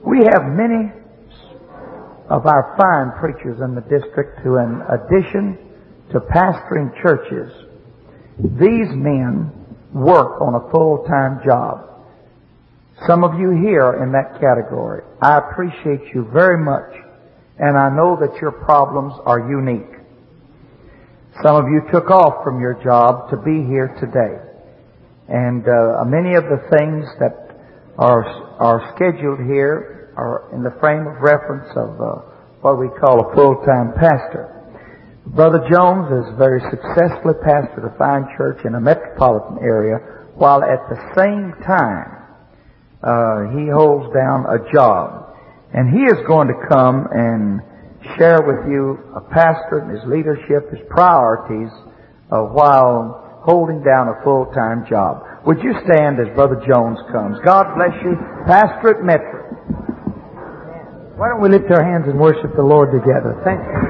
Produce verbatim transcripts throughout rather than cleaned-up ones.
We have many of our fine preachers in the district who, in addition to pastoring churches, these men work on a full-time job. Some of you here in that category, I appreciate you very much, and I know that your problems are unique. Some of you took off from your job to be here today. And uh, many of the things that are are scheduled here are in the frame of reference of uh, what we call a full-time pastor. Brother Jones has very successfully pastored a fine church in a metropolitan area, while at the same time uh, he holds down a job. And he is going to come and share with you a pastor and his leadership, his priorities, uh, while holding down a full-time job. Would you stand as Brother Jones comes? God bless you. Pastor at Medford. Why don't we lift our hands and worship the Lord together? Thank you.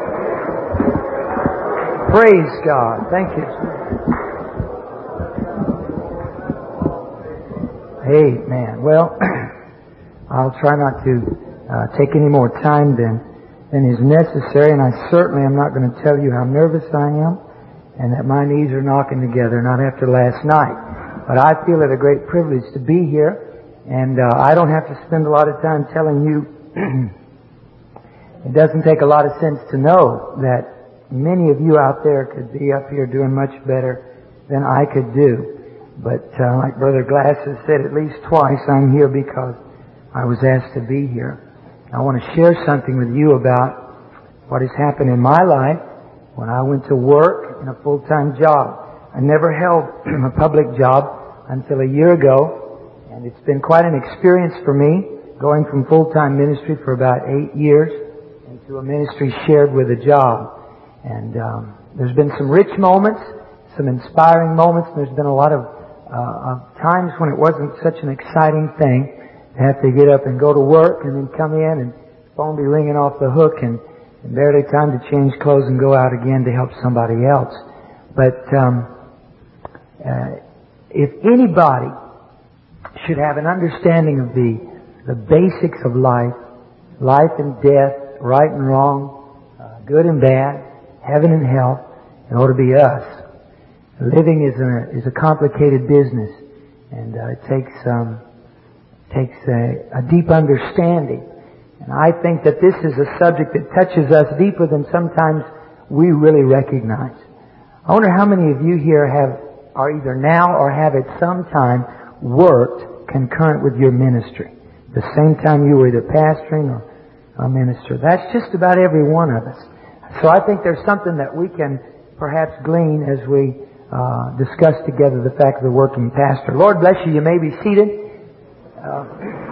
Praise God. Thank you. Amen. Well, I'll try not to uh, take any more time than, than is necessary, and I certainly am not going to tell you how nervous I am and that my knees are knocking together, not after last night. But I feel it a great privilege to be here, and uh, I don't have to spend a lot of time telling you. It doesn't take a lot of sense to know that many of you out there could be up here doing much better than I could do. But uh, like Brother Glass has said at least twice, I'm here because I was asked to be here. I want to share something with you about what has happened in my life when I went to work in a full-time job. I never held a public job until a year ago, and it's been quite an experience for me, going from full-time ministry for about eight years into a ministry shared with a job. And um, there's been some rich moments, some inspiring moments, and there's been a lot of, uh, of times when it wasn't such an exciting thing to have to get up and go to work and then come in and the phone be ringing off the hook and, and barely time to change clothes and go out again to help somebody else. But um, uh, if anybody should have an understanding of the the basics of life, life and death, right and wrong, uh, good and bad, heaven and hell, it ought to be us. Living is a is a complicated business, and uh, it takes um, takes a, a deep understanding. And I think that this is a subject that touches us deeper than sometimes we really recognize. I wonder how many of you here have are either now or have at some time worked concurrent with your ministry. The same time you were either pastoring or a minister. That's just about every one of us. So I think there's something that we can perhaps glean as we uh, discuss together the fact of the working pastor. Lord bless you. You may be seated. Uh,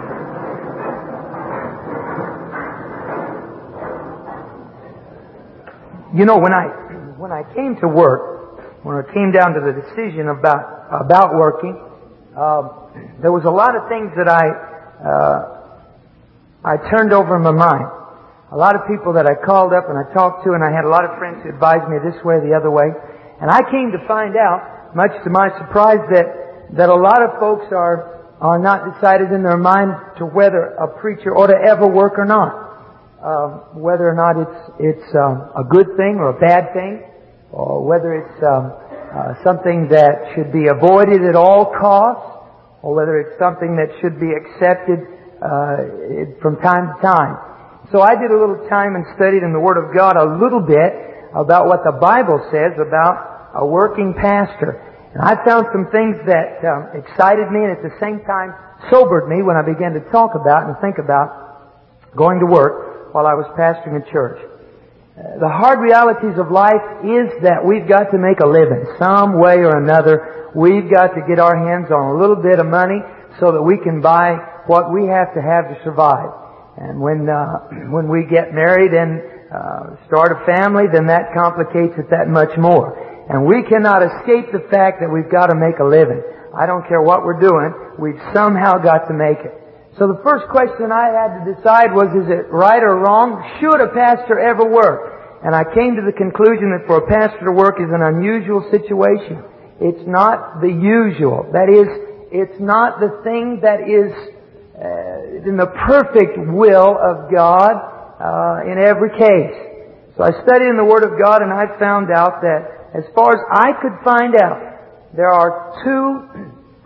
you know, when I when I came to work, when it came down to the decision about about working, uh, there was a lot of things that I. Uh, I turned over in my mind. A lot of people that I called up and I talked to, and I had a lot of friends who advised me this way, the other way. And I came to find out, much to my surprise, that, that a lot of folks are, are not decided in their mind to whether a preacher ought to ever work or not. Uh, whether or not it's, it's um, a good thing or a bad thing, or whether it's um, uh, something that should be avoided at all costs, or whether it's something that should be accepted uh, from time to time. So I did a little time and studied in the Word of God a little bit about what the Bible says about a working pastor. And I found some things that um, excited me and at the same time sobered me when I began to talk about and think about going to work while I was pastoring a church. Uh, the hard realities of life is that we've got to make a living some way or another. We've got to get our hands on a little bit of money so that we can buy what we have to have to survive. And when uh, when we get married and uh, start a family, then that complicates it that much more. And we cannot escape the fact that we've got to make a living. I don't care what we're doing, we've somehow got to make it. So the first question I had to decide was, is it right or wrong? Should a pastor ever work? And I came to the conclusion that for a pastor to work is an unusual situation. It's not the usual. That is, it's not the thing that is uh, in the perfect will of God uh, in every case. So I studied in the Word of God, and I found out that as far as I could find out, there are two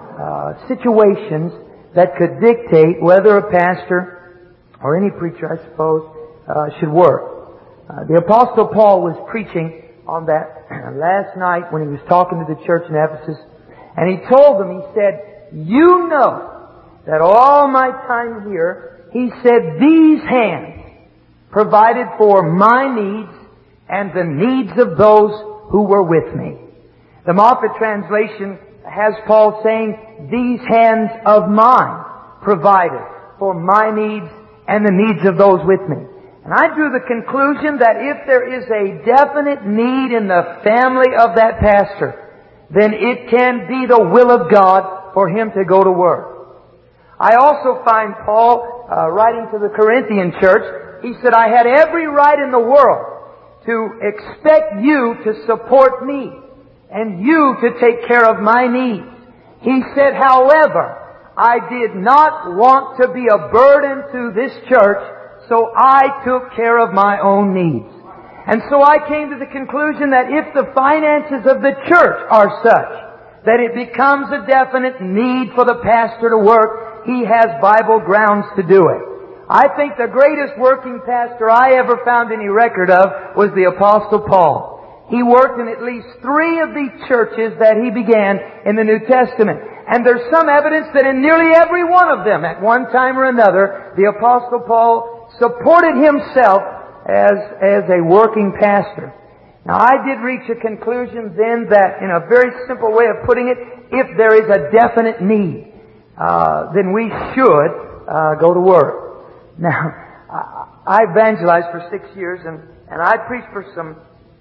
uh, situations that could dictate whether a pastor or any preacher, I suppose, uh, should work. Uh, the Apostle Paul was preaching on that last night when he was talking to the church in Ephesus, and he told them, he said, "You know that all my time here," he said, "these hands provided for my needs and the needs of those who were with me." The Moffat translation has Paul saying, "These hands of mine provided for my needs and the needs of those with me." And I drew the conclusion that if there is a definite need in the family of that pastor, then it can be the will of God for him to go to work. I also find Paul uh, writing to the Corinthian church, he said, "I had every right in the world to expect you to support me and you to take care of my needs." He said, "However, I did not want to be a burden to this church, so I took care of my own needs." And so I came to the conclusion that if the finances of the church are such that it becomes a definite need for the pastor to work, he has Bible grounds to do it. I think the greatest working pastor I ever found any record of was the Apostle Paul. He worked in at least three of the churches that he began in the New Testament. And there's some evidence that in nearly every one of them, at one time or another, the Apostle Paul supported himself as, as a working pastor. Now, I did reach a conclusion then that, in a very simple way of putting it, if there is a definite need, uh, then we should uh, go to work. Now, I, I evangelized for six years, and, and I preached for some,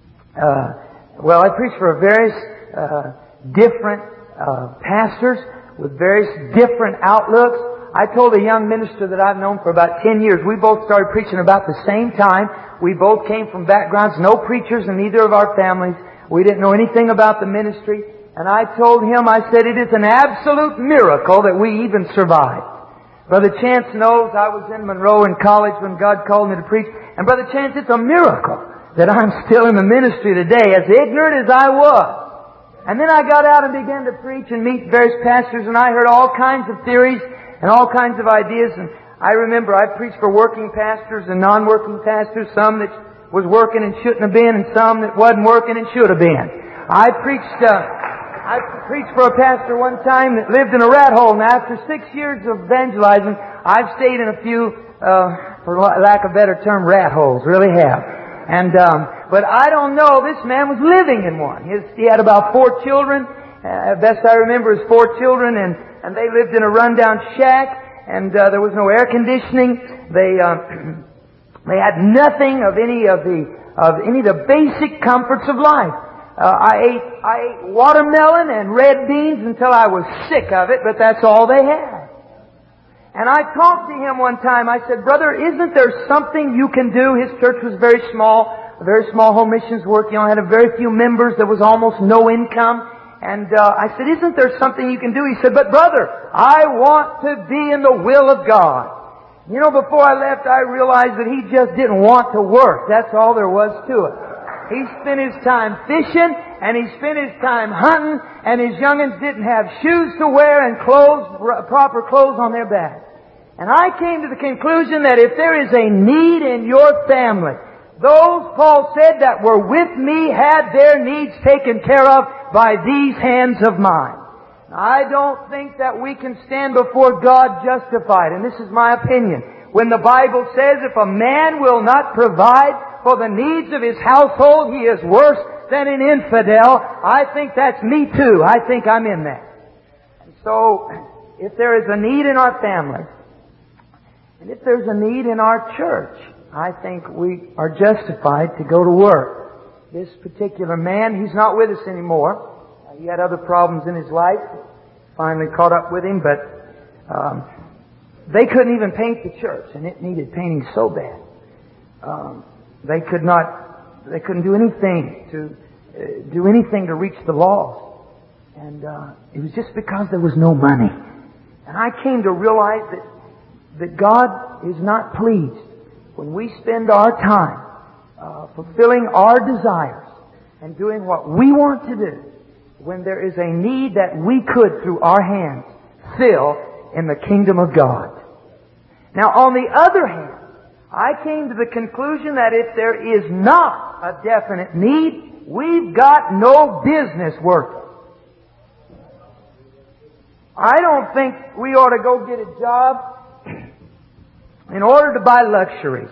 uh, well, I preached for various uh, different uh, pastors with various different outlooks. I told a young minister that I've known for about ten years, we both started preaching about the same time. We both came from backgrounds, no preachers in either of our families. We didn't know anything about the ministry. And I told him, I said, "It is an absolute miracle that we even survived." Brother Chance knows I was in Monroe in college when God called me to preach. And Brother Chance, it's a miracle that I'm still in the ministry today, as ignorant as I was. And then I got out and began to preach and meet various pastors, and I heard all kinds of theories and all kinds of ideas. And I remember I preached for working pastors and non-working pastors, some that was working and shouldn't have been, and some that wasn't working and should have been. I preached, uh, I preached for a pastor one time that lived in a rat hole. Now, after six years of evangelizing, I've stayed in a few, uh, for lack of a better term, rat holes. Really have. And, um, but I don't know, this man was living in one. His, he had about four children. Uh, best I remember is four children, and, and they lived in a rundown shack, and uh, there was no air conditioning. They, uh, they had nothing of any of the, of any of the basic comforts of life. Uh, I ate, I ate watermelon and red beans until I was sick of it, but that's all they had. And I talked to him one time. I said, "Brother, isn't there something you can do?" His church was very small, a very small home missions work. You know, had a very few members. There was almost no income. And uh, I said, "Isn't there something you can do?" He said, "But brother, I want to be in the will of God." You know, before I left, I realized that he just didn't want to work. That's all there was to it. He spent his time fishing, and he spent his time hunting, and his young'uns didn't have shoes to wear and clothes, proper clothes on their back. And I came to the conclusion that if there is a need in your family, those, Paul said, that were with me had their needs taken care of by these hands of mine. I don't think that we can stand before God justified, and this is my opinion. When the Bible says if a man will not provide for the needs of his household, he is worse than an infidel. I think that's me too. I think I'm in that. And so, if there is a need in our family, and if there's a need in our church, I think we are justified to go to work. This particular man, he's not with us anymore. Uh, he had other problems in his life. Finally caught up with him, but um, they couldn't even paint the church, and it needed painting so bad. Um, they could not, they couldn't do anything to uh, do anything to reach the lost, and uh, it was just because there was no money. And I came to realize that that God is not pleased when we spend our time uh, fulfilling our desires and doing what we want to do when there is a need that we could, through our hands, fill in the kingdom of God. Now, on the other hand, I came to the conclusion that if there is not a definite need, we've got no business working. I don't think we ought to go get a job in order to buy luxuries.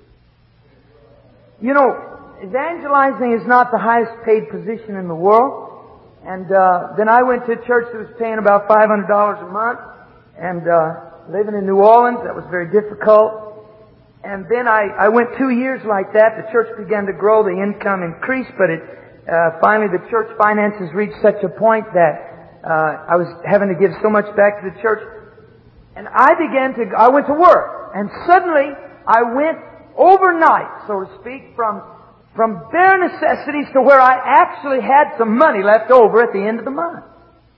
You know, evangelizing is not the highest paid position in the world. And uh, then I went to a church that was paying about five hundred dollars a month. And uh, living in New Orleans, that was very difficult. And then I, I went two years like that. The church began to grow. The income increased. But it uh, finally the church finances reached such a point that Uh, I was having to give so much back to the church. And I began to, I went to work. And suddenly, I went overnight, so to speak, from, from bare necessities to where I actually had some money left over at the end of the month.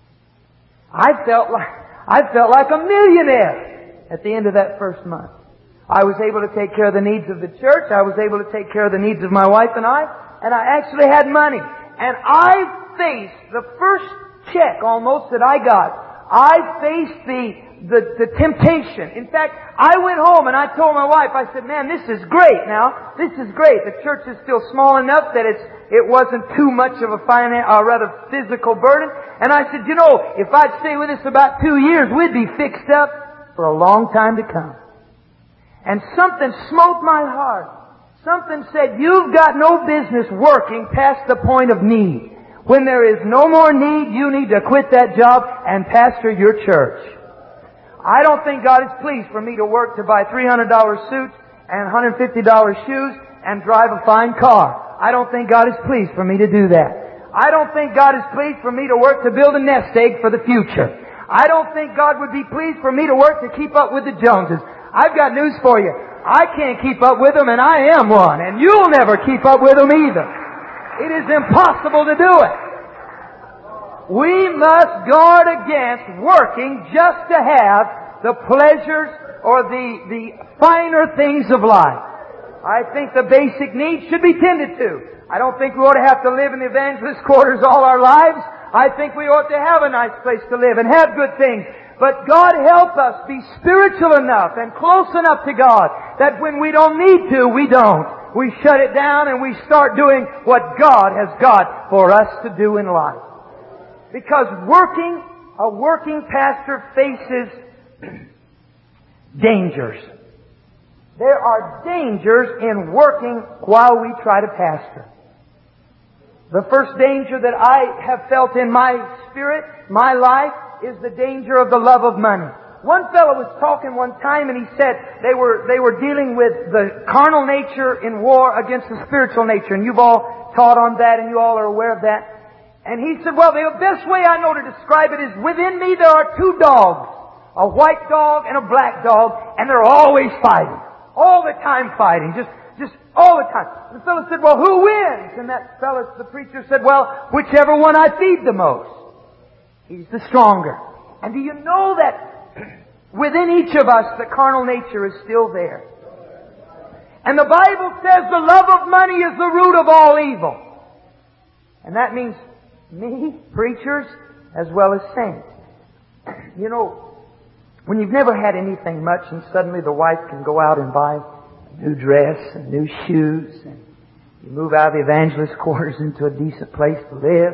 I felt like, I felt like a millionaire at the end of that first month. I was able to take care of the needs of the church. I was able to take care of the needs of my wife and I. And I actually had money. And I faced the first check almost that I got. I faced the, the, the temptation. In fact, I went home and I told my wife, I said, man, this is great now. This is great. The church is still small enough that it's, it wasn't too much of a finance, or rather physical burden. And I said, you know, if I'd stay with us about two years, we'd be fixed up for a long time to come. And something smote my heart. Something said, you've got no business working past the point of need. When there is no more need, you need to quit that job and pastor your church. I don't think God is pleased for me to work to buy three hundred dollars suits and one hundred fifty dollars shoes and drive a fine car. I don't think God is pleased for me to do that. I don't think God is pleased for me to work to build a nest egg for the future. I don't think God would be pleased for me to work to keep up with the Joneses. I've got news for you. I can't keep up with them, and I am one. And you'll never keep up with them either. It is impossible to do it. We must guard against working just to have the pleasures or the, the finer things of life. I think the basic needs should be tended to. I don't think we ought to have to live in the evangelist quarters all our lives. I think we ought to have a nice place to live and have good things. But God help us be spiritual enough and close enough to God that when we don't need to, we don't. We shut it down and we start doing what God has got for us to do in life. Because working, a working pastor faces dangers. There are dangers in working while we try to pastor. The first danger that I have felt in my spirit, my life, is the danger of the love of money. One fellow was talking one time and he said they were, they were dealing with the carnal nature in war against the spiritual nature. And you've all taught on that and you all are aware of that. And he said, well, the best way I know to describe it is within me there are two dogs. A white dog and a black dog. And they're always fighting. All the time fighting. Just, just all the time. And the fellow said, well, who wins? And that fellow, the preacher said, well, whichever one I feed the most. He's the stronger. And do you know that within each of us, the carnal nature is still there. And the Bible says the love of money is the root of all evil. And that means me, preachers, as well as saints. You know, when you've never had anything much and suddenly the wife can go out and buy a new dress and new shoes and you move out of the evangelist quarters into a decent place to live.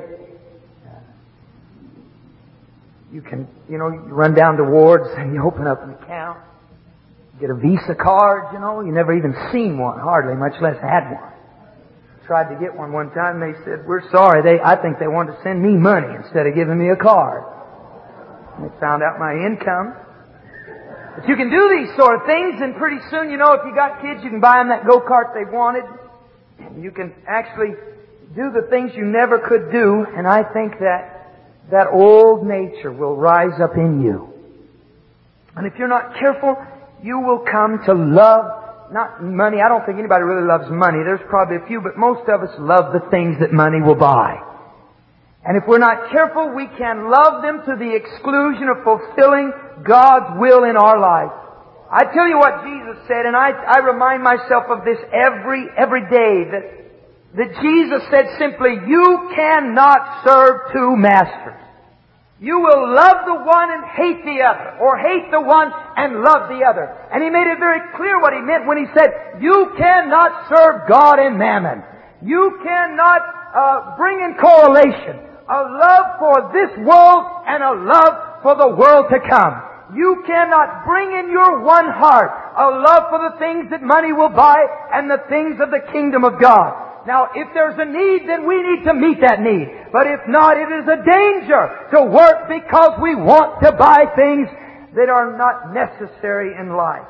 You can, you know, you run down to Ward's and you open up an account. You get a Visa card, you know. You never even seen one, hardly, much less had one. Tried to get one one time and they said, we're sorry. They, I think they wanted to send me money instead of giving me a card. And they found out my income. But you can do these sort of things and pretty soon, you know, if you got kids, you can buy them that go-kart they wanted. You can actually do the things you never could do. And I think that that old nature will rise up in you. And if you're not careful, you will come to love, not money. I don't think anybody really loves money. There's probably a few, but most of us love the things that money will buy. And if we're not careful, we can love them to the exclusion of fulfilling God's will in our life. I tell you what Jesus said, and I, I remind myself of this every, every day, that, that Jesus said simply, you cannot serve two masters. You will love the one and hate the other, or hate the one and love the other. And He made it very clear what He meant when He said, you cannot serve God and mammon. You cannot uh, bring in correlation a love for this world and a love for the world to come. You cannot bring in your one heart a love for the things that money will buy and the things of the kingdom of God. Now, if there's a need, then we need to meet that need. But if not, it is a danger to work because we want to buy things that are not necessary in life.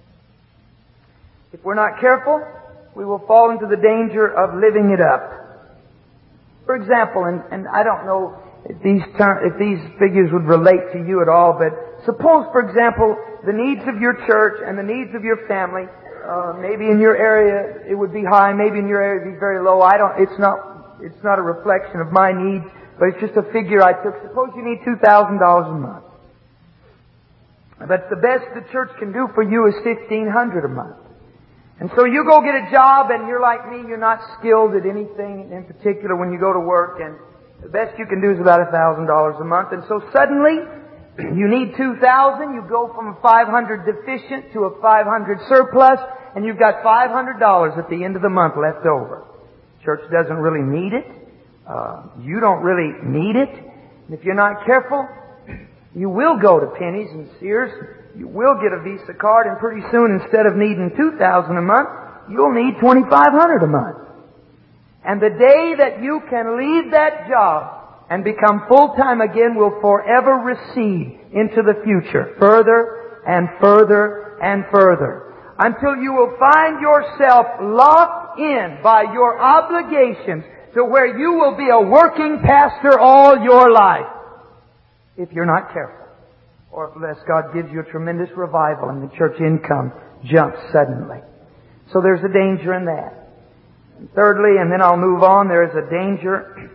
If we're not careful, we will fall into the danger of living it up. For example, and, and I don't know if these ter- if these figures would relate to you at all, but suppose, for example, the needs of your church and the needs of your family, uh, maybe in your area it would be high, maybe in your area it would be very low. I don't. It's not. It's not a reflection of my needs, but it's just a figure I took. Suppose you need two thousand dollars a month, but the best the church can do for you is fifteen hundred dollars a month. And so you go get a job, and you're like me, you're not skilled at anything in particular when you go to work, and the best you can do is about a thousand dollars a month. And so suddenly, you need two thousand, you go from a five hundred deficient to a five hundred surplus, and you've got five hundred dollars at the end of the month left over. Church doesn't really need it. Uh, you don't really need it. And if you're not careful, you will go to Penny's and Sears. You will get a Visa card, and pretty soon, instead of needing two thousand dollars a month, you'll need twenty-five hundred dollars a month. And the day that you can leave that job and become full-time again will forever recede into the future, further and further and further, until you will find yourself locked in by your obligations to where you will be a working pastor all your life, if you're not careful. Or unless God gives you a tremendous revival and the church income jumps suddenly. So there's a danger in that. And thirdly, and then I'll move on, there is a danger.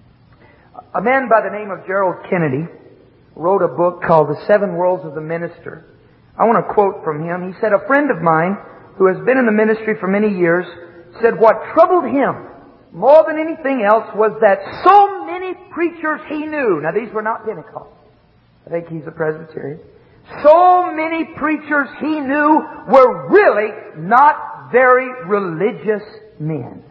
A man by the name of Gerald Kennedy wrote a book called The Seven Worlds of the Minister. I want to quote from him. He said, a friend of mine who has been in the ministry for many years said what troubled him more than anything else was that so many preachers he knew, now these were not Pentecostals, I think he's a Presbyterian, so many preachers he knew were really not very religious men.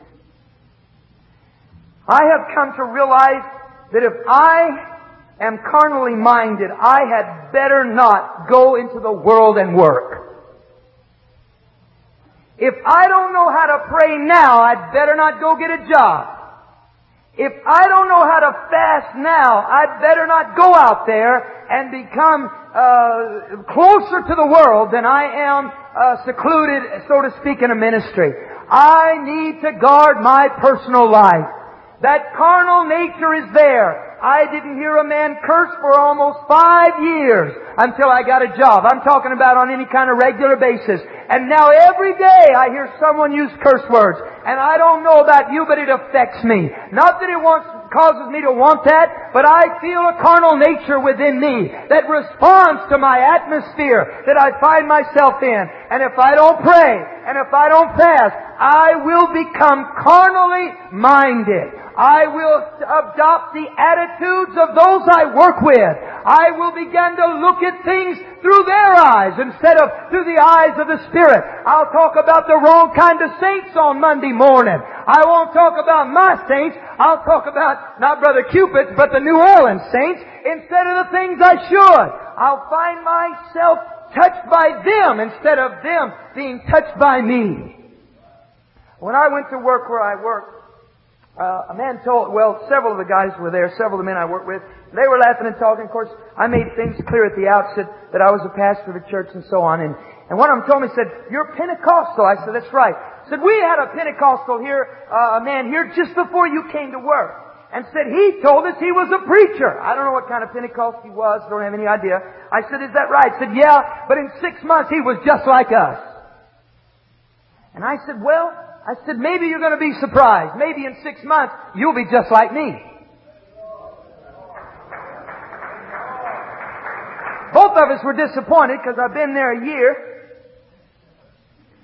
I have come to realize that if I am carnally minded, I had better not go into the world and work. If I don't know how to pray now, I'd better not go get a job. If I don't know how to fast now, I'd better not go out there and become uh, closer to the world than I am uh, secluded, so to speak, in a ministry. I need to guard my personal life. That carnal nature is there. I didn't hear a man curse for almost five years until I got a job. I'm talking about on any kind of regular basis. And now every day I hear someone use curse words. And I don't know about you, but it affects me. Not that it wants, causes me to want that, but I feel a carnal nature within me that responds to my atmosphere that I find myself in. And if I don't pray, and if I don't fast, I will become carnally minded. I will adopt the attitudes of those I work with. I will begin to look at things through their eyes instead of through the eyes of the Spirit. I'll talk about the wrong kind of saints on Monday morning. I won't talk about my saints. I'll talk about not Brother Cupid's, but the New Orleans saints instead of the things I should. I'll find myself touched by them instead of them being touched by me. When I went to work where I worked, Uh, a man told, well, several of the guys were there, several of the men I worked with. They were laughing and talking. Of course, I made things clear at the outset that I was a pastor of a church and so on. And, and one of them told me, said, you're Pentecostal. I said, that's right. I said, we had a Pentecostal here, uh, a man here just before you came to work. And said, he told us he was a preacher. I don't know what kind of Pentecost he was. Don't have any idea. I said, is that right? He said, yeah, but in six months he was just like us. And I said, well, I said, maybe you're going to be surprised. Maybe in six months, you'll be just like me. Both of us were disappointed because I've been there a year.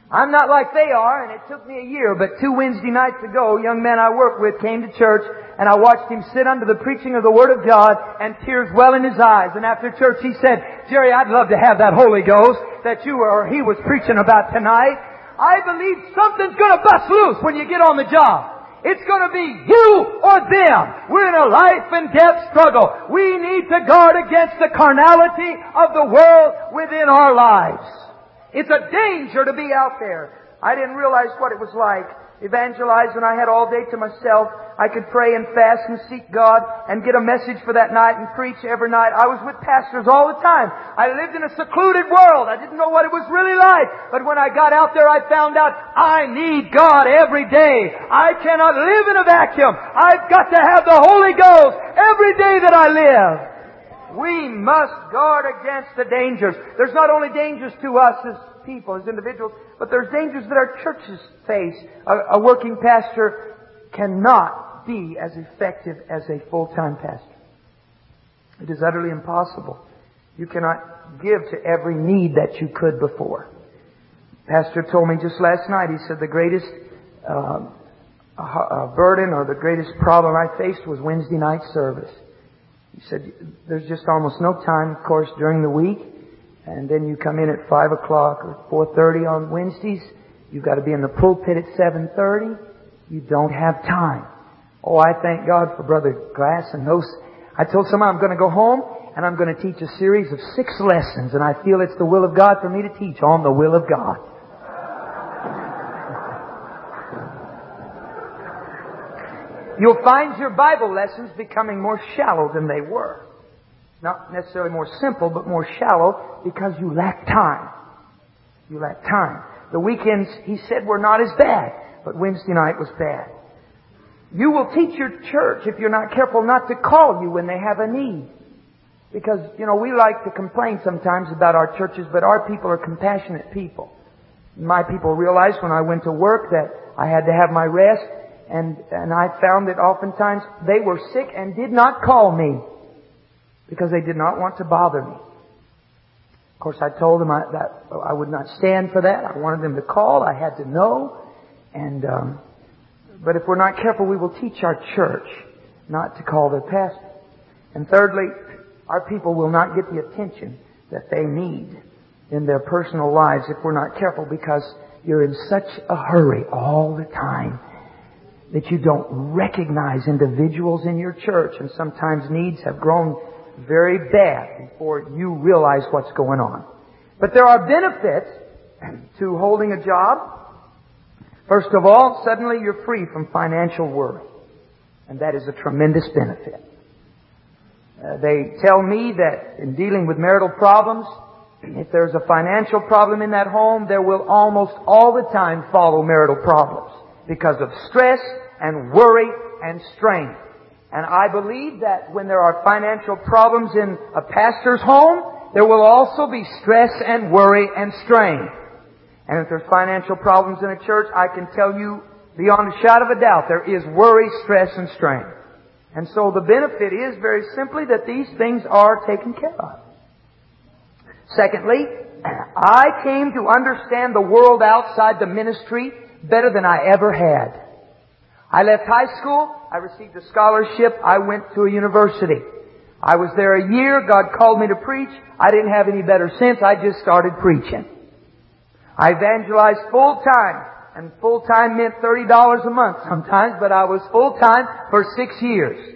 I'm not like they are, and it took me a year, but two Wednesday nights ago, a young man I work with came to church, and I watched him sit under the preaching of the Word of God, and tears well in his eyes. And after church he said, Jerry, I'd love to have that Holy Ghost that you or he was preaching about tonight. I believe something's going to bust loose when you get on the job. It's going to be you or them. We're in a life and death struggle. We need to guard against the carnality of the world within our lives. It's a danger to be out there. I didn't realize what it was like. Evangelize when I had all day to myself. I could pray and fast and seek God and get a message for that night and preach every night. I was with pastors all the time. I lived in a secluded world. I didn't know what it was really like. But when I got out there, I found out I need God every day. I cannot live in a vacuum. I've got to have the Holy Ghost every day that I live. We must guard against the dangers. There's not only dangers to us as people, as individuals, but there's dangers that our churches face. A, a working pastor cannot be as effective as a full-time pastor. It is utterly impossible. You cannot give to every need that you could before. Pastor told me just last night, he said the greatest uh, uh, burden or the greatest problem I faced was Wednesday night service. He said, there's just almost no time, of course, during the week. And then you come in at five o'clock or four thirty on Wednesdays. You've got to be in the pulpit at seven thirty. You don't have time. Oh, I thank God for Brother Glass and those. I told someone I'm going to go home and I'm going to teach a series of six lessons. And I feel it's the will of God for me to teach on the will of God. You'll find your Bible lessons becoming more shallow than they were. Not necessarily more simple, but more shallow because you lack time. You lack time. The weekends, he said, were not as bad, but Wednesday night was bad. You will teach your church, if you're not careful, not to call you when they have a need. Because, you know, we like to complain sometimes about our churches, but our people are compassionate people. My people realized when I went to work that I had to have my rest. And, and I found that oftentimes they were sick and did not call me because they did not want to bother me. Of course, I told them I, that I would not stand for that. I wanted them to call. I had to know. And um, but if we're not careful, we will teach our church not to call their pastor. And thirdly, our people will not get the attention that they need in their personal lives if we're not careful, because you're in such a hurry all the time that you don't recognize individuals in your church, and sometimes needs have grown very bad before you realize what's going on. But there are benefits to holding a job. First of all, suddenly you're free from financial worry, and that is a tremendous benefit. Uh, they tell me that in dealing with marital problems, if there's a financial problem in that home, there will almost all the time follow marital problems, because of stress and worry and strain. And I believe that when there are financial problems in a pastor's home, there will also be stress and worry and strain. And if there's financial problems in a church, I can tell you beyond a shadow of a doubt, there is worry, stress, and strain. And so the benefit is very simply that these things are taken care of. Secondly, I came to understand the world outside the ministry better than I ever had. I left high school. I received a scholarship. I went to a university. I was there a year. God called me to preach. I didn't have any better sense. I just started preaching. I evangelized full time. And full time meant thirty dollars a month sometimes, but I was full time for six years.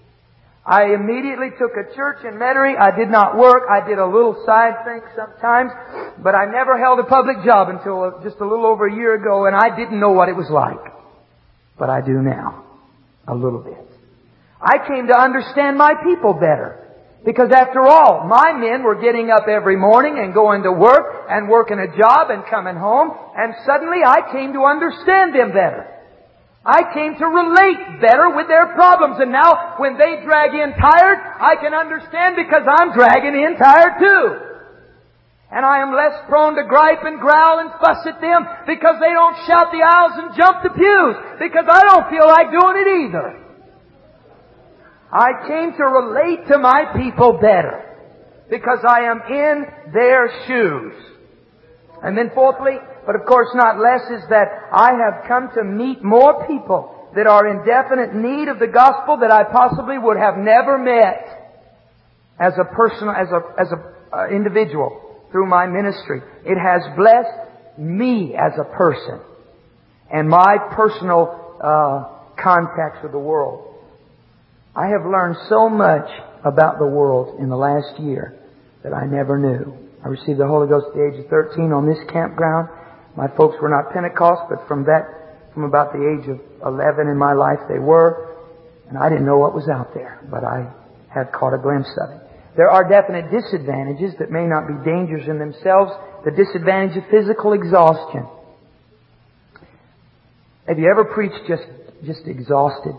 I immediately took a church in Metairie. I did not work. I did a little side thing sometimes, but I never held a public job until just a little over a year ago, and I didn't know what it was like. But I do now. A little bit. I came to understand my people better. Because after all, my men were getting up every morning and going to work and working a job and coming home, and suddenly I came to understand them better. I came to relate better with their problems, and now when they drag in tired, I can understand because I'm dragging in tired too. And I am less prone to gripe and growl and fuss at them because they don't shout the aisles and jump the pews, because I don't feel like doing it either. I came to relate to my people better because I am in their shoes. And then fourthly, but of course not less, is that I have come to meet more people that are in definite need of the gospel that I possibly would have never met as a person, as a, as a uh, individual through my ministry. It has blessed me as a person and my personal uh, contacts with the world. I have learned so much about the world in the last year that I never knew. I received the Holy Ghost at the age of thirteen on this campground. My folks were not Pentecost, but from that From about the age of eleven in my life they were. And I didn't know what was out there, but I had caught a glimpse of it. There are definite disadvantages that may not be dangers in themselves. The disadvantage of physical exhaustion. Have you ever preached just, just exhausted?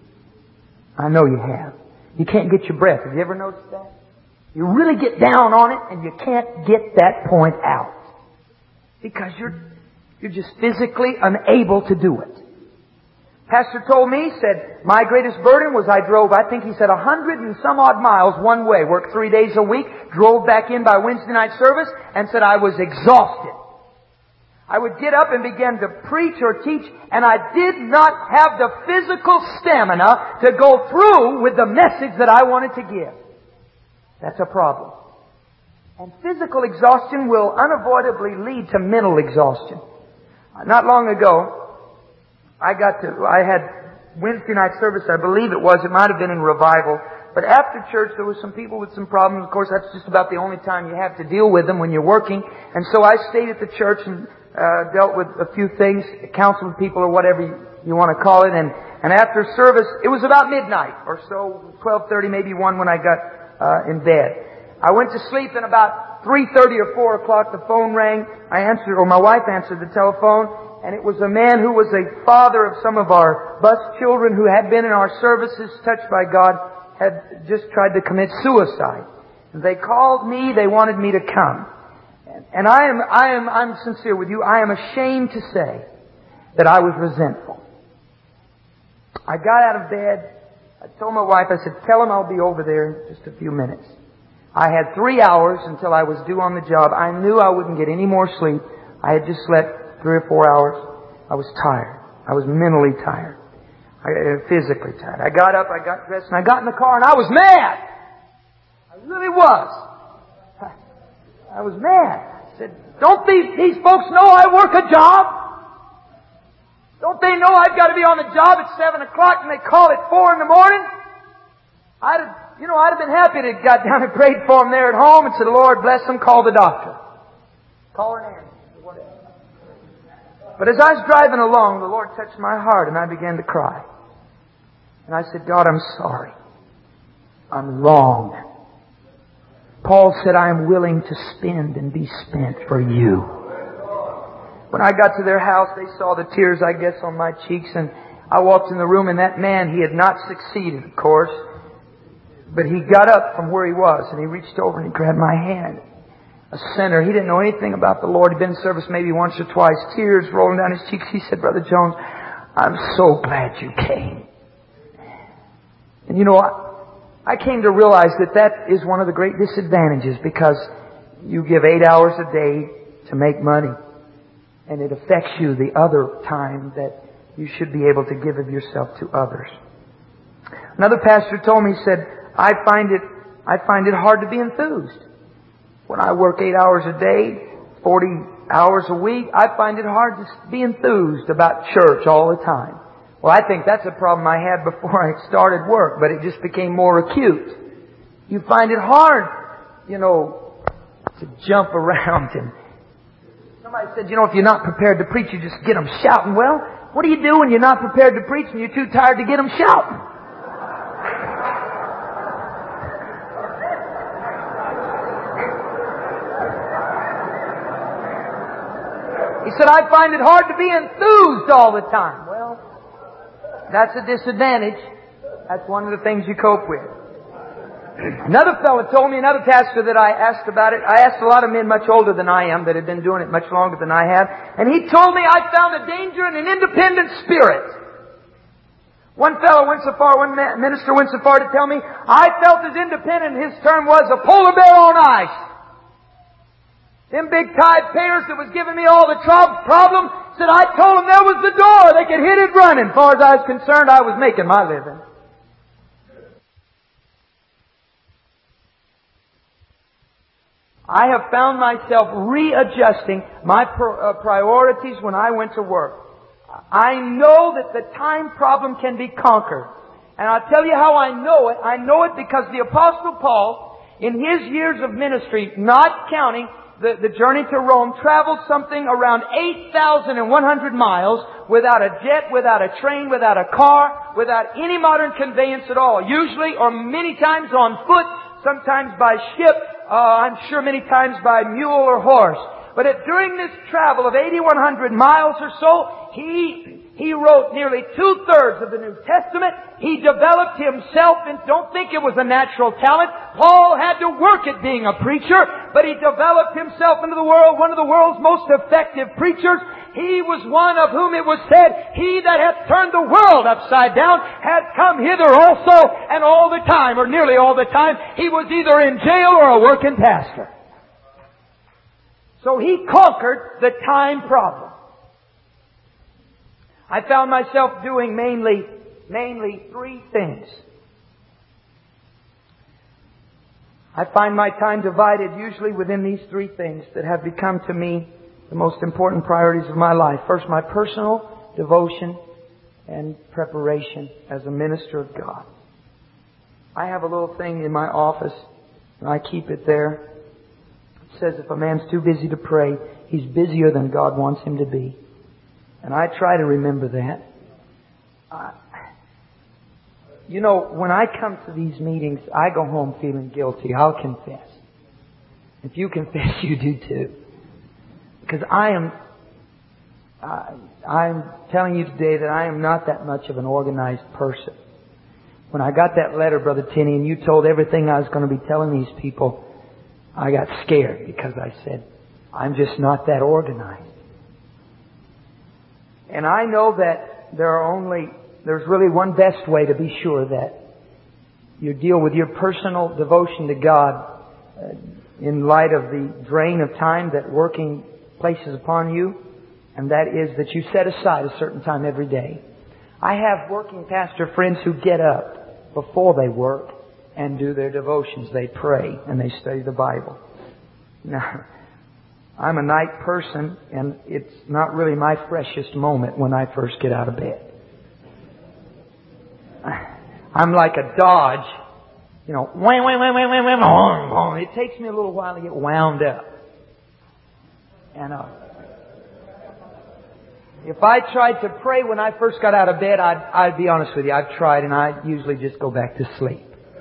I know you have. You can't get your breath. Have you ever noticed that? You really get down on it and you can't get that point out. Because you're You're just physically unable to do it. Pastor told me, he said, my greatest burden was I drove, I think he said, a hundred and some odd miles one way, worked three days a week, drove back in by Wednesday night service, and said I was exhausted. I would get up and begin to preach or teach, and I did not have the physical stamina to go through with the message that I wanted to give. That's a problem. And physical exhaustion will unavoidably lead to mental exhaustion. Not long ago, I got to, I had Wednesday night service, I believe it was, it might have been in revival, but after church there were some people with some problems. Of course, that's just about the only time you have to deal with them when you're working. And so I stayed at the church and uh, dealt with a few things, counseled people or whatever you, you want to call it. And, and after service, it was about midnight or so, twelve thirty, maybe one when I got uh, in bed. I went to sleep and about three thirty or four o'clock the phone rang. I answered, or my wife answered the telephone, and it was a man who was a father of some of our bus children who had been in our services, touched by God, had just tried to commit suicide. And they called me, they wanted me to come. And I am, I am, I'm sincere with you, I am ashamed to say that I was resentful. I got out of bed, I told my wife, I said, tell him I'll be over there in just a few minutes. I had three hours until I was due on the job. I knew I wouldn't get any more sleep. I had just slept three or four hours. I was tired. I was mentally tired. I, uh, physically tired. I got up, I got dressed, and I got in the car, and I was mad. I really was. I, I was mad. I said, don't these, these folks know I work a job? Don't they know I've got to be on the job at seven o'clock and they call at four in the morning? I'd have, you know, I'd have been happy to have got down and prayed for them there at home and said, Lord, bless them, call the doctor. Call an ambulance. But as I was driving along, the Lord touched my heart and I began to cry. And I said, God, I'm sorry. I'm wrong. Paul said, I am willing to spend and be spent for you. When I got to their house, they saw the tears, I guess, on my cheeks. And I walked in the room and that man, he had not succeeded, of course. But he got up from where he was and he reached over and he grabbed my hand. A sinner. He didn't know anything about the Lord. He'd been in service maybe once or twice. Tears rolling down his cheeks. He said, Brother Jones, I'm so glad you came. And you know, I, I came to realize that that is one of the great disadvantages because you give eight hours a day to make money. And it affects you the other time that you should be able to give of yourself to others. Another pastor told me, he said, I find it, I find it hard to be enthused. When I work eight hours a day, forty hours a week, I find it hard to be enthused about church all the time. Well, I think that's a problem I had before I started work, but it just became more acute. You find it hard, you know, to jump around. And somebody said, you know, if you're not prepared to preach, you just get them shouting. Well, what do you do when you're not prepared to preach and you're too tired to get them shouting? He said, I find it hard to be enthused all the time. Well, that's a disadvantage. That's one of the things you cope with. Another fellow told me, another pastor that I asked about it, I asked a lot of men much older than I am that had been doing it much longer than I have, and he told me I found a danger in an independent spirit. One fellow went so far, one minister went so far to tell me, I felt as independent, his term was, a polar bear on ice. Them big tide payers that was giving me all the tro- problem said I told them there was the door. They could hit it running. As far as I was concerned, I was making my living. I have found myself readjusting my priorities when I went to work. I know that the time problem can be conquered. And I'll tell you how I know it. I know it because the Apostle Paul, in his years of ministry, not counting the, the journey to Rome, traveled something around eight thousand one hundred miles without a jet, without a train, without a car, without any modern conveyance at all. Usually, or many times on foot, sometimes by ship, uh, I'm sure many times by mule or horse. But at, during this travel of eighty-one hundred miles or so, he he wrote nearly two-thirds of the New Testament. He developed himself, and don't think it was a natural talent. Paul had to work at being a preacher, but he developed himself into the world, one of the world's most effective preachers. He was one of whom it was said, He that hath turned the world upside down hath come hither also, and all the time, or nearly all the time, he was either in jail or a working pastor. So he conquered the time problem. I found myself doing mainly, mainly three things. I find my time divided usually within these three things that have become to me the most important priorities of my life. First, my personal devotion and preparation as a minister of God. I have a little thing in my office, and I keep it there. It says if a man's too busy to pray, he's busier than God wants him to be. And I try to remember that. Uh, you know, when I come to these meetings, I go home feeling guilty. I'll confess. If you confess, you do too. Because I am, uh, I'm telling you today that I am not that much of an organized person. When I got that letter, Brother Tinney, and you told everything I was going to be telling these people, I got scared because I said, I'm just not that organized. And I know that there are only, there's really one best way to be sure that you deal with your personal devotion to God uh, in light of the drain of time that working places upon you, and that is that you set aside a certain time every day. I have working pastor friends who get up before they work and do their devotions. They pray and they study the Bible. Now, I'm a night person, and it's not really my freshest moment when I first get out of bed. I'm like a Dodge, you know, wham, wham, wham, wham, wham, wham, wham, wham. It takes me a little while to get wound up. And uh, if I tried to pray when I first got out of bed, I'd, I'd be honest with you, I've tried, and I usually just go back to sleep.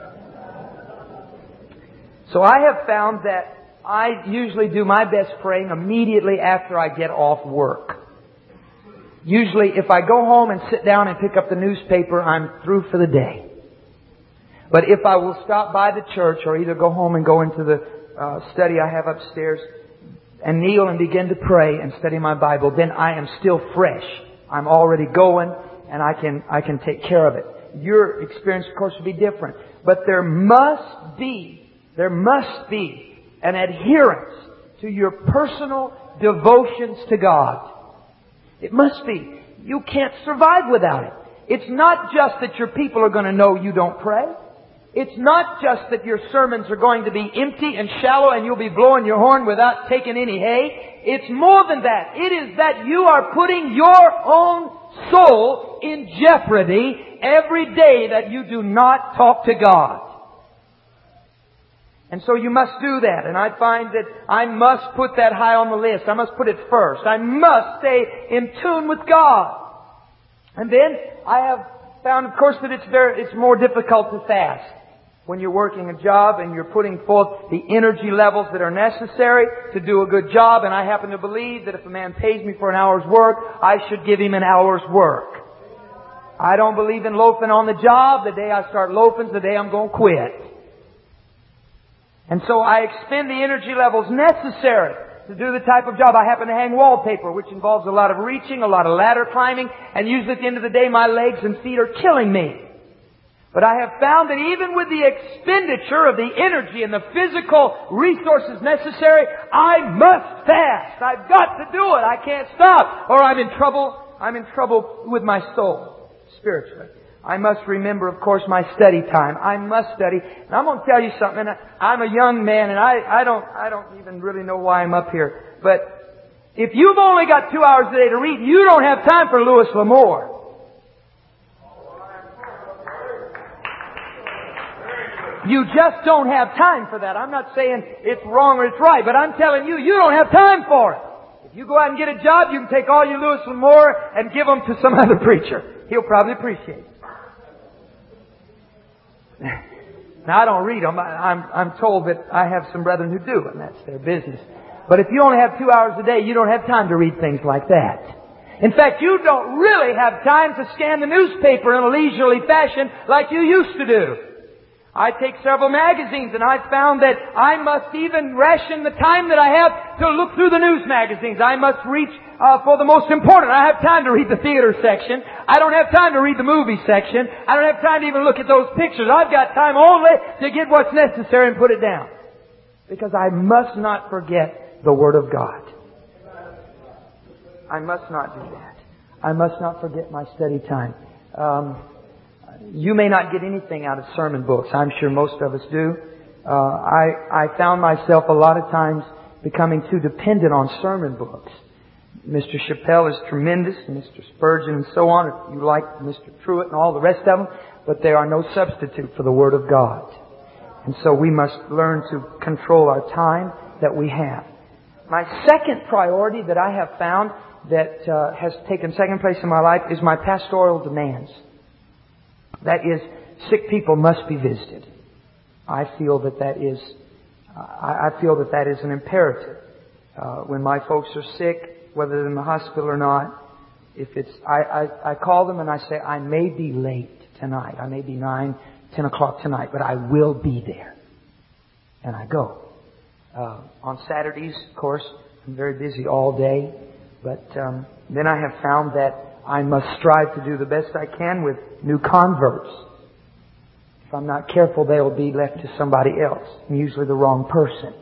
So I have found that I usually do my best praying immediately after I get off work. Usually, if I go home and sit down and pick up the newspaper, I'm through for the day. But if I will stop by the church or either go home and go into the uh, study I have upstairs and kneel and begin to pray and study my Bible, then I am still fresh. I'm already going, and I can I can take care of it. Your experience, of course, will be different. But there must be, there must be an adherence to your personal devotions to God. It must be. You can't survive without it. It's not just that your people are going to know you don't pray. It's not just that your sermons are going to be empty and shallow and you'll be blowing your horn without taking any hay. It's more than that. It is that you are putting your own soul in jeopardy every day that you do not talk to God. And so you must do that. And I find that I must put that high on the list. I must put it first. I must stay in tune with God. And then I have found, of course, that it's very, it's more difficult to fast when you're working a job and you're putting forth the energy levels that are necessary to do a good job. And I happen to believe that if a man pays me for an hour's work, I should give him an hour's work. I don't believe in loafing on the job. The day I start loafing's the day I'm going to quit. And so I expend the energy levels necessary to do the type of job. I happen to hang wallpaper, which involves a lot of reaching, a lot of ladder climbing, and usually at the end of the day my legs and feet are killing me. But I have found that even with the expenditure of the energy and the physical resources necessary, I must fast. I've got to do it. I can't stop, or I'm in trouble. I'm in trouble with my soul, spiritually. I must remember, of course, my study time. I must study. And I'm going to tell you something. I'm a young man, and I, I don't, I don't even really know why I'm up here. But if you've only got two hours a day to read, you don't have time for Louis L'Amour. You just don't have time for that. I'm not saying it's wrong or it's right, but I'm telling you, you don't have time for it. If you go out and get a job, you can take all your Louis L'Amour and give them to some other preacher. He'll probably appreciate it. Now, I don't read them. I, I'm, I'm told that I have some brethren who do, and that's their business. But if you only have two hours a day, you don't have time to read things like that. In fact, you don't really have time to scan the newspaper in a leisurely fashion like you used to do. I take several magazines, and I found that I must even ration the time that I have to look through the news magazines. I must reach uh, for the most important. I have time to read the theater section. I don't have time to read the movie section. I don't have time to even look at those pictures. I've got time only to get what's necessary and put it down. Because I must not forget the Word of God. I must not do that. I must not forget my study time. Um, You may not get anything out of sermon books. I'm sure most of us do. Uh, I, I found myself a lot of times becoming too dependent on sermon books. Mister Chappelle is tremendous, Mister Spurgeon and so on, if you like Mister Truett and all the rest of them, but they are no substitute for the Word of God. And so we must learn to control our time that we have. My second priority that I have found that uh, has taken second place in my life is my pastoral demands. That is, sick people must be visited. I feel that that is, I feel that that is an imperative. Uh, when my folks are sick, whether they're in the hospital or not, if it's, I, I, I call them and I say, I may be late tonight. I may be nine, ten o'clock tonight, but I will be there. And I go. Uh, on Saturdays, of course, I'm very busy all day, but um, then I have found that I must strive to do the best I can with new converts. If I'm not careful, they will be left to somebody else, usually the wrong person.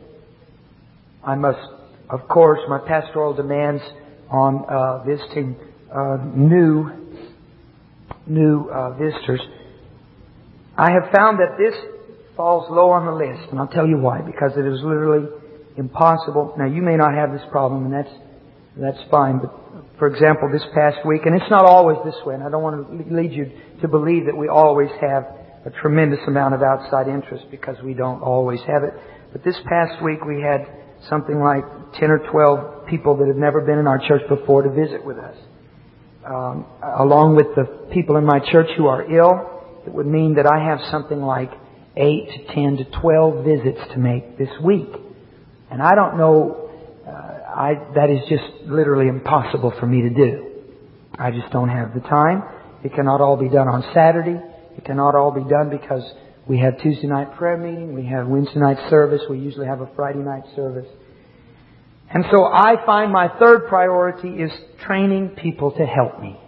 I must, of course, my pastoral demands on uh, visiting uh, new, new uh, visitors. I have found that this falls low on the list, and I'll tell you why. Because it is literally impossible. Now, you may not have this problem, and that's that's fine, but for example, this past week, and it's not always this way, and I don't want to lead you to believe that we always have a tremendous amount of outside interest, because we don't always have it. But this past week we had something like ten or twelve people that have never been in our church before to visit with us. Um, along with the people in my church who are ill, it would mean that I have something like eight to ten to twelve visits to make this week. And I don't know... I, that is just literally impossible for me to do. I just don't have the time. It cannot all be done on Saturday. It cannot all be done because we have Tuesday night prayer meeting, we have Wednesday night service, we usually have a Friday night service. And so I find my third priority is training people to help me.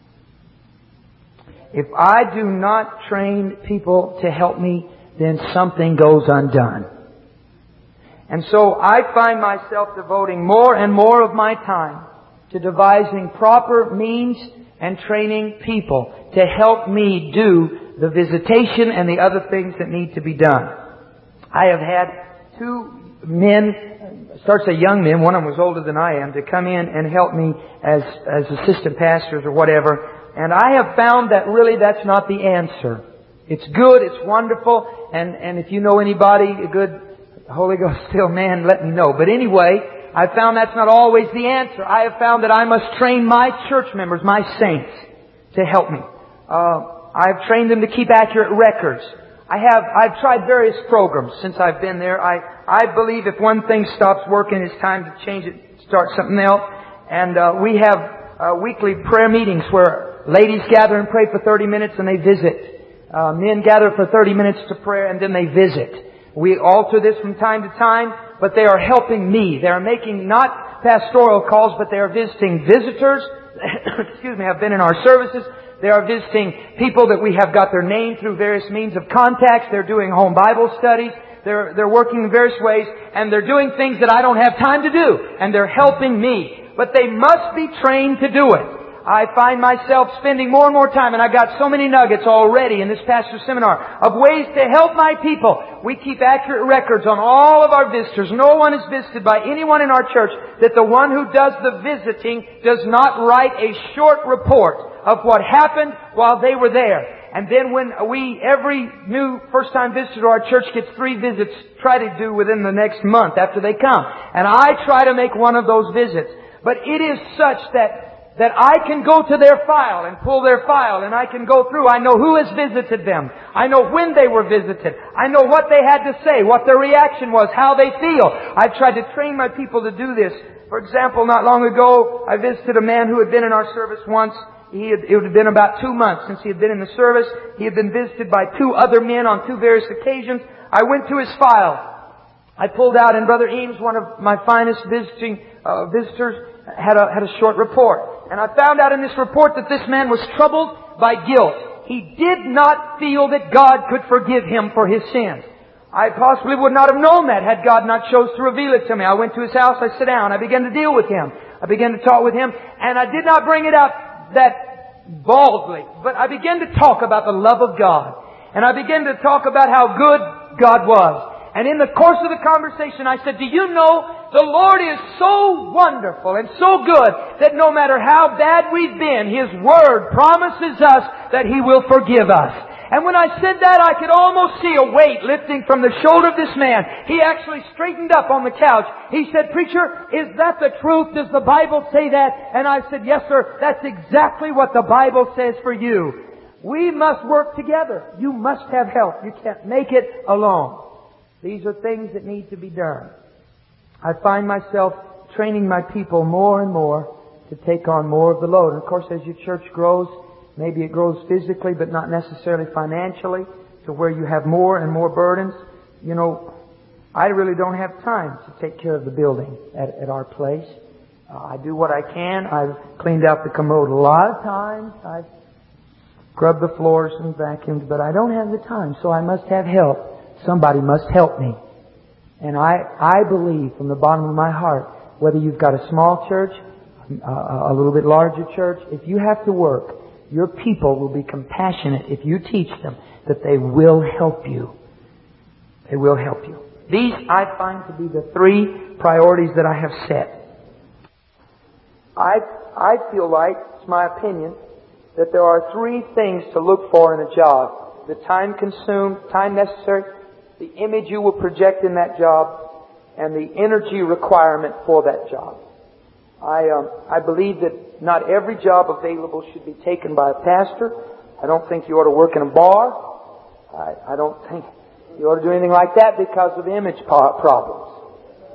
If I do not train people to help me, then something goes undone. And so I find myself devoting more and more of my time to devising proper means and training people to help me do the visitation and the other things that need to be done. I have had two men, starts a young men, one of them was older than I am, to come in and help me as, as assistant pastors or whatever. And I have found that really that's not the answer. It's good, it's wonderful, and, and if you know anybody, a good Holy Ghost filled man, let me know. But anyway, I found that's not always the answer. I have found that I must train my church members, my saints, to help me. Uh, I've trained them to keep accurate records. I have, I've tried various programs since I've been there. I, I believe if one thing stops working, it's time to change it, start something else. And, uh, we have, uh, weekly prayer meetings where ladies gather and pray for thirty minutes and they visit. Uh, men gather for thirty minutes to prayer and then they visit. We alter this from time to time, but they are helping me. They are making not pastoral calls, but they are visiting visitors. Excuse me, have been in our services. They are visiting people that we have got their name through various means of contacts. They're doing home Bible studies. They're, they're working in various ways. And they're doing things that I don't have time to do. And they're helping me. But they must be trained to do it. I find myself spending more and more time, and I got so many nuggets already in this pastor's seminar of ways to help my people. We keep accurate records on all of our visitors. No one is visited by anyone in our church that the one who does the visiting does not write a short report of what happened while they were there. And then when we, every new first-time visitor to our church gets three visits, try to do within the next month after they come. And I try to make one of those visits. But it is such that that I can go to their file and pull their file, and I can go through. I know who has visited them. I know when they were visited. I know what they had to say, what their reaction was, how they feel. I've tried to train my people to do this. For example, not long ago, I visited a man who had been in our service once. He had, it had been about two months since he had been in the service. He had been visited by two other men on two various occasions. I went to his file. I pulled out, and Brother Eames, one of my finest visiting uh, visitors, had a, had a short report. And I found out in this report that this man was troubled by guilt. He did not feel that God could forgive him for his sins. I possibly would not have known that had God not chose to reveal it to me. I went to his house, I sat down, I began to deal with him. I began to talk with him, and I did not bring it out that baldly, but I began to talk about the love of God. And I began to talk about how good God was. And in the course of the conversation, I said, do you know the Lord is so wonderful and so good that no matter how bad we've been, His Word promises us that He will forgive us. And when I said that, I could almost see a weight lifting from the shoulder of this man. He actually straightened up on the couch. He said, preacher, is that the truth? Does the Bible say that? And I said, yes, sir, that's exactly what the Bible says for you. We must work together. You must have help. You can't make it alone. These are things that need to be done. I find myself training my people more and more to take on more of the load. And of course, as your church grows, maybe it grows physically, but not necessarily financially, to where you have more and more burdens. You know, I really don't have time to take care of the building at, at our place. Uh, I do what I can. I've cleaned out the commode a lot of times. I've scrubbed the floors and vacuumed, but I don't have the time, so I must have help. Somebody must help me. And I, I believe from the bottom of my heart, whether you've got a small church, a, a little bit larger church, if you have to work, your people will be compassionate if you teach them that they will help you. They will help you. These I find to be the three priorities that I have set. I, I feel like, it's my opinion, that there are three things to look for in a job. The time consumed, time necessary, the image you will project in that job, and the energy requirement for that job. I um, I believe that not every job available should be taken by a pastor. I don't think you ought to work in a bar. I, I don't think you ought to do anything like that because of image problems.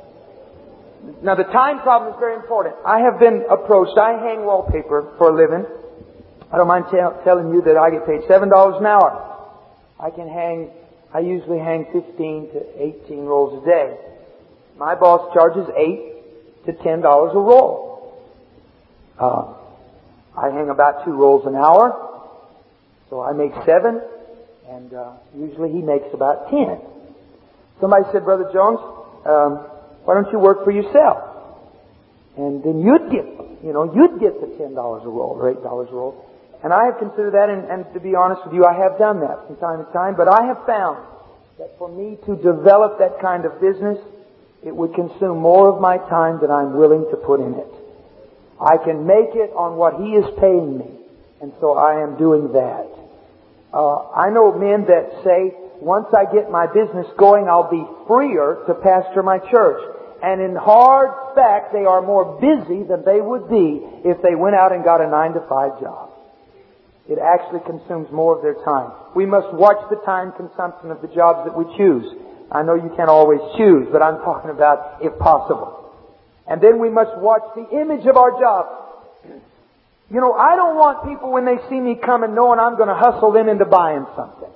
Now the time problem is very important. I have been approached. I hang wallpaper for a living. I don't mind t- telling you that I get paid seven dollars an hour. I can hang... I usually hang fifteen to eighteen rolls a day. My boss charges eight to ten dollars a roll. Uh, I hang about two rolls an hour, so I make seven, and uh, usually he makes about ten. Somebody said, Brother Jones, um, why don't you work for yourself? And then you'd get, you know, you'd get the ten dollars a roll or eight dollars a roll. And I have considered that, and, and to be honest with you, I have done that from time to time. But I have found that for me to develop that kind of business, it would consume more of my time than I'm willing to put in it. I can make it on what He is paying me, and so I am doing that. Uh, I know men that say, once I get my business going, I'll be freer to pastor my church. And in hard fact, they are more busy than they would be if they went out and got a nine to five job. It actually consumes more of their time. We must watch the time consumption of the jobs that we choose. I know you can't always choose, but I'm talking about if possible. And then we must watch the image of our job. You know, I don't want people when they see me coming knowing I'm going to hustle them into buying something.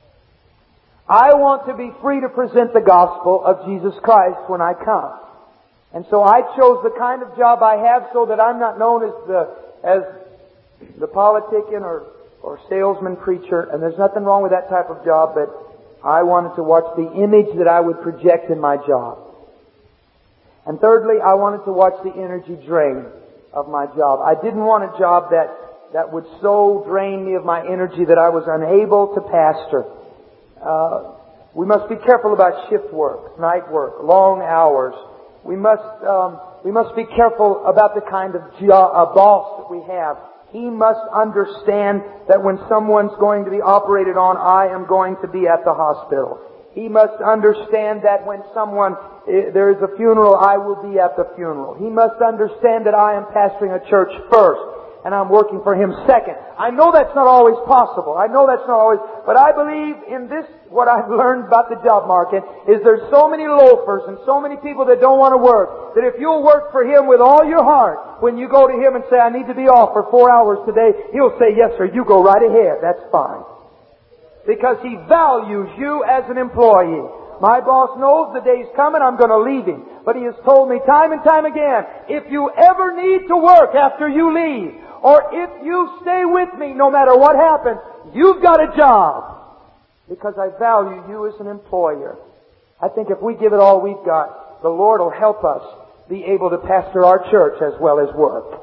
I want to be free to present the gospel of Jesus Christ when I come. And so I chose the kind of job I have so that I'm not known as the, as the politicking or or salesman preacher, and there's nothing wrong with that type of job, but I wanted to watch the image that I would project in my job. And thirdly, I wanted to watch the energy drain of my job. I didn't want a job that, that would so drain me of my energy that I was unable to pastor. Uh, we must be careful about shift work, night work, long hours. We must, um, we must be careful about the kind of job, uh, boss that we have. He must understand that when someone's going to be operated on, I am going to be at the hospital. He must understand that when someone, there is a funeral, I will be at the funeral. He must understand that I am pastoring a church first, and I'm working for him second. I know that's not always possible. I know that's not always, but I believe in this, what I've learned about the job market, is there's so many loafers and so many people that don't want to work, that if you'll work for him with all your heart, when you go to him and say, I need to be off for four hours today, he'll say, yes sir, you go right ahead. That's fine. Because he values you as an employee. My boss knows the day's coming, I'm going to leave him. But he has told me time and time again, if you ever need to work after you leave, or if you stay with me no matter what happens, you've got a job. Because I value you as an employer. I think if we give it all we've got, the Lord will help us be able to pastor our church as well as work.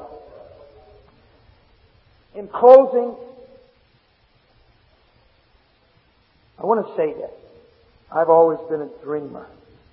In closing, I want to say that I've always been a dreamer.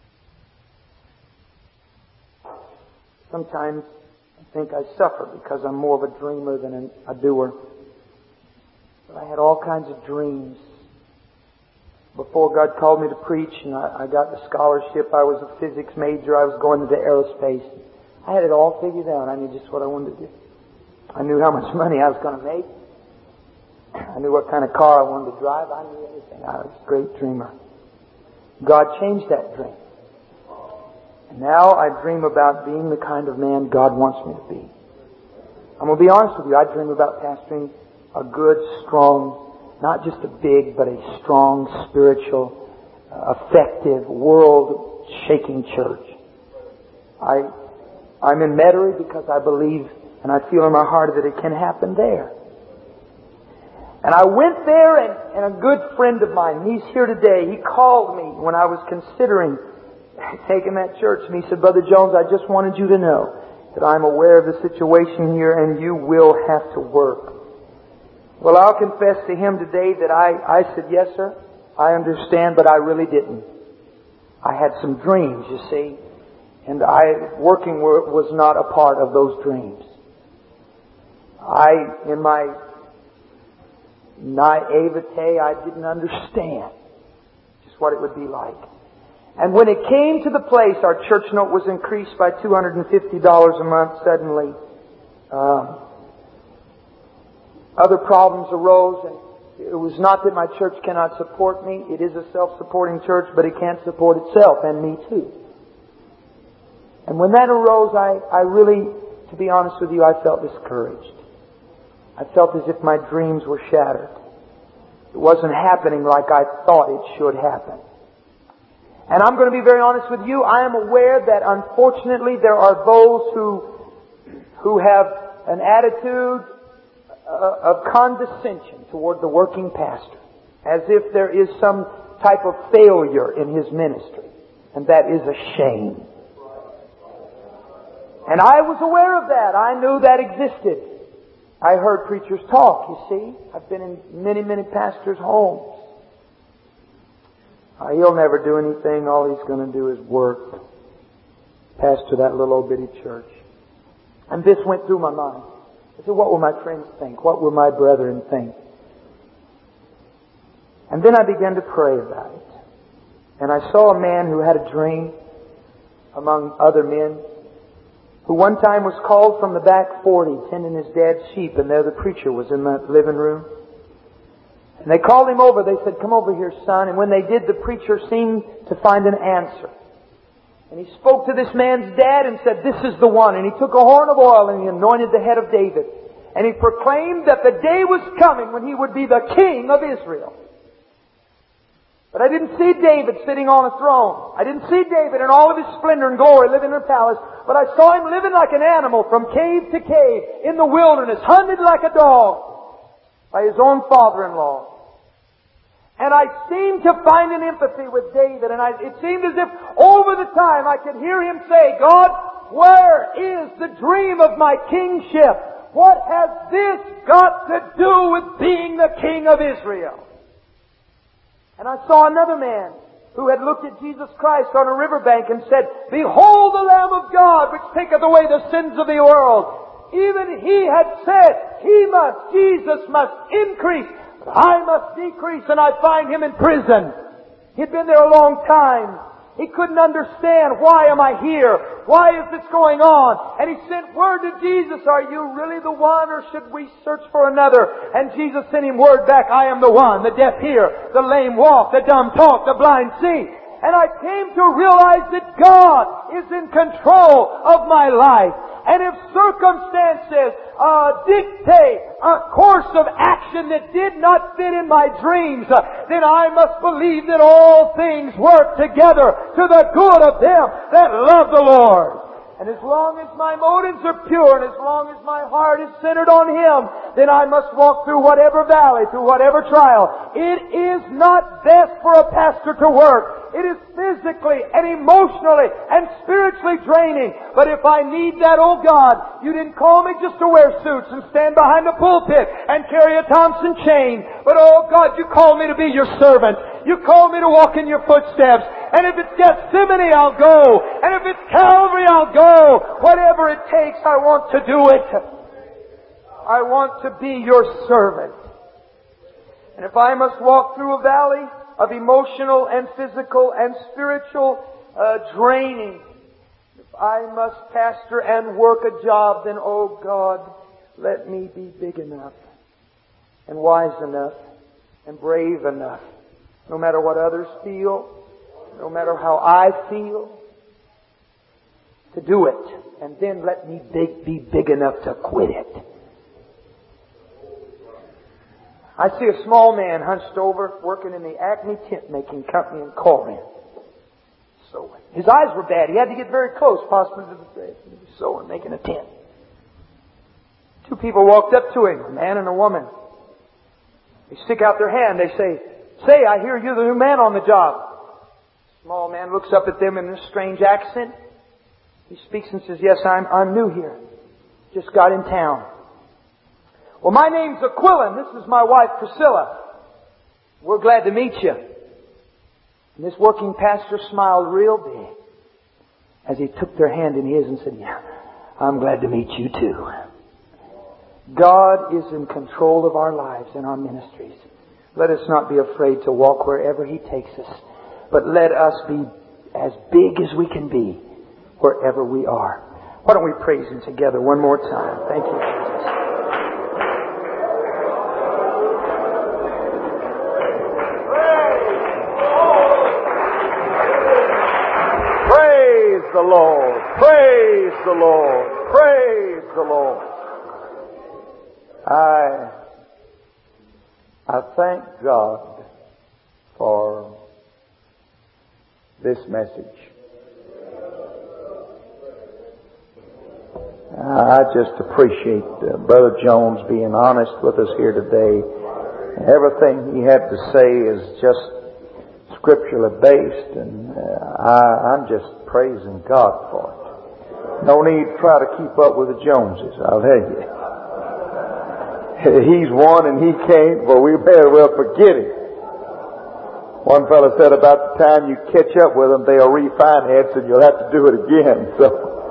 Sometimes I think I suffer because I'm more of a dreamer than a doer. But I had all kinds of dreams. Before God called me to preach and I, I got the scholarship, I was a physics major, I was going into aerospace. I had it all figured out. I knew just what I wanted to do. I knew how much money I was going to make. I knew what kind of car I wanted to drive. I knew everything. I was a great dreamer. God changed that dream. And now I dream about being the kind of man God wants me to be. I'm going to be honest with you. I dream about pastoring a good, strong, not just a big, but a strong, spiritual, effective, world-shaking church. I, I'm in Metairie because I believe and I feel in my heart that it can happen there. And I went there, and, and a good friend of mine, he's here today, he called me when I was considering taking that church, and he said, Brother Jones, I just wanted you to know that I'm aware of the situation here, and you will have to work. Well, I'll confess to him today that I, I said, yes, sir, I understand, but I really didn't. I had some dreams, you see, and I working was not a part of those dreams. I, in my naivete, I didn't understand just what it would be like. And when it came to the place, our church note was increased by two hundred fifty dollars a month suddenly. Uh, other problems arose, and it was not that my church cannot support me. It is a self-supporting church, but it can't support itself, and me too. And when that arose, I, I really, to be honest with you, I felt discouraged. I felt as if my dreams were shattered. It wasn't happening like I thought it should happen. And I'm going to be very honest with you. I am aware that unfortunately there are those who, who have an attitude of condescension toward the working pastor, as if there is some type of failure in his ministry. And that is a shame. And I was aware of that. I knew that existed. I heard preachers talk, you see. I've been in many, many pastors' homes. Uh, he'll never do anything. All he's going to do is work. Pastor that little old bitty church. And this went through my mind. I said, what will my friends think? What will my brethren think? And then I began to pray about it. And I saw a man who had a dream among other men, who one time was called from the back forty, tending his dad's sheep, and there the preacher was in the living room. And they called him over. They said, come over here, son. And when they did, the preacher seemed to find an answer. And he spoke to this man's dad and said, this is the one. And he took a horn of oil and he anointed the head of David. And he proclaimed that the day was coming when he would be the king of Israel. But I didn't see David sitting on a throne. I didn't see David in all of his splendor and glory living in a palace. But I saw him living like an animal from cave to cave in the wilderness, hunted like a dog. by his own father-in-law. And I seemed to find an empathy with David, and I, it seemed as if over the time I could hear him say, God, where is the dream of my kingship? What has this got to do with being the king of Israel? And I saw another man who had looked at Jesus Christ on a riverbank and said, Behold the Lamb of God, which taketh away the sins of the world. Even he had said, He must, Jesus must increase, I must decrease, and I find him in prison. He'd been there a long time. He couldn't understand, why am I here? Why is this going on? And he sent word to Jesus, are you really the one, or should we search for another? And Jesus sent him word back, I am the one. The deaf hear, the lame walk, the dumb talk, the blind see. And I came to realize that God is in control of my life. And if circumstances uh, dictate a course of action that did not fit in my dreams, uh, then I must believe that all things work together to the good of them that love the Lord. And as long as my motives are pure and as long as my heart is centered on Him, then I must walk through whatever valley, through whatever trial. It is not best for a pastor to work. It is physically and emotionally and spiritually draining. But if I need that, oh God, You didn't call me just to wear suits and stand behind the pulpit and carry a Thompson chain. But oh God, You called me to be Your servant. You called me to walk in Your footsteps. And if it's Gethsemane, I'll go. And if it's Calvary, I'll go. Whatever it takes, I want to do it. I want to be Your servant. And if I must walk through a valley of emotional and physical and spiritual uh, draining, if I must pastor and work a job, then, oh God, let me be big enough and wise enough and brave enough, no matter what others feel, no matter how I feel, to do it. And then let me big, be big enough to quit it. I see a small man hunched over, working in the Acme tent making company in Corinth. Sewing. His eyes were bad. He had to get very close, possibly to the thread. He was sewing, making a tent. Two people walked up to him, a man and a woman. They stick out their hand. They say, Say, I hear you're the new man on the job. Small man looks up at them in a strange accent. He speaks and says, Yes, I'm, I'm new here. Just got in town. Well, my name's Aquila, and this is my wife Priscilla. We're glad to meet you. And this working pastor smiled real big as he took their hand in his and said, Yeah, I'm glad to meet you too. God is in control of our lives and our ministries. Let us not be afraid to walk wherever He takes us, but let us be as big as we can be wherever we are. Why don't we praise Him together one more time? Thank you, Jesus. Praise the Lord. Praise the Lord. Praise the Lord. I, I thank God for this message. I just appreciate uh, Brother Jones being honest with us here today. Everything he had to say is just scripturally based, and uh, I, I'm just praising God for it. No need to try to keep up with the Joneses, I'll tell you. He's one and he can't, but we better well forget it. One fellow said about the time you catch up with them, they'll refine heads and you'll have to do it again. So